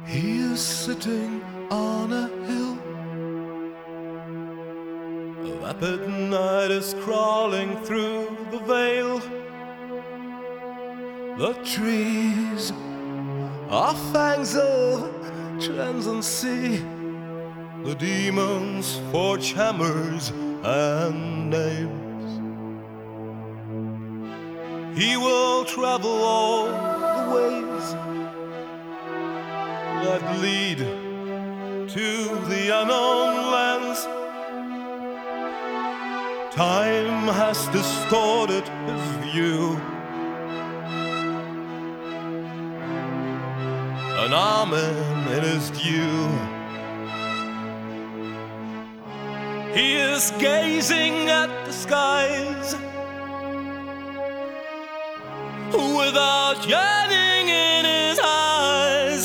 He is sitting on a hill. A vapid night is crawling through the vale. The trees are fangs of transiency. The demons forge hammers and nails. He will travel all the ways that lead to the unknown lands. Time has distorted his view. An amen it is due. He is gazing at the skies without yearning in his eyes,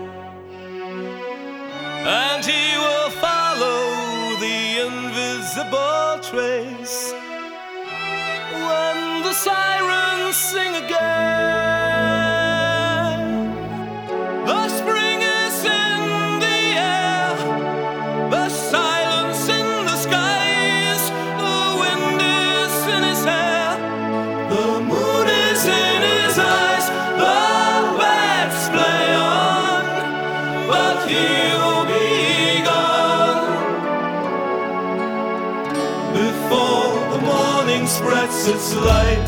and he will follow the invisible trace when the sirens sing again. The spring is in the air, the silence in the skies, the wind is in his hair, the moon is in his eyes. The bats play on, but he'll be gone before the morning spreads its light.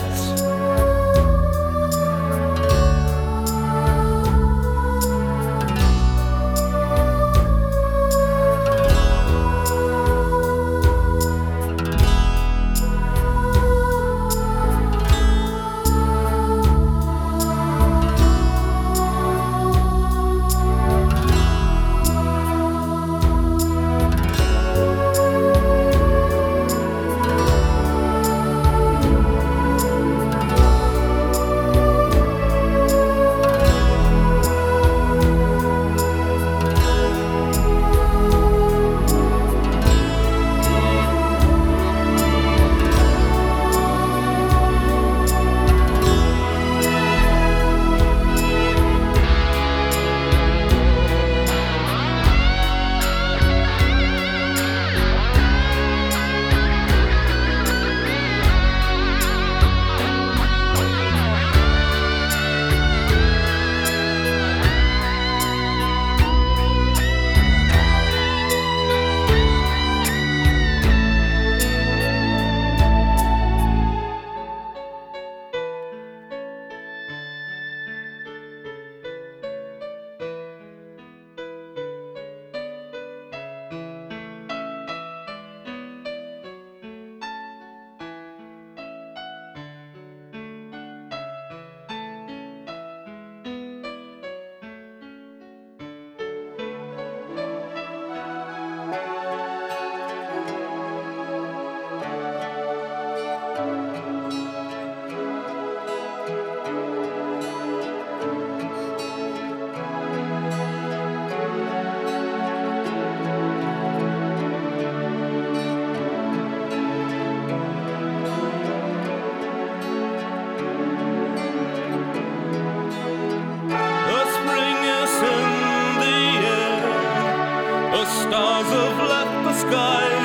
Stars have left the sky.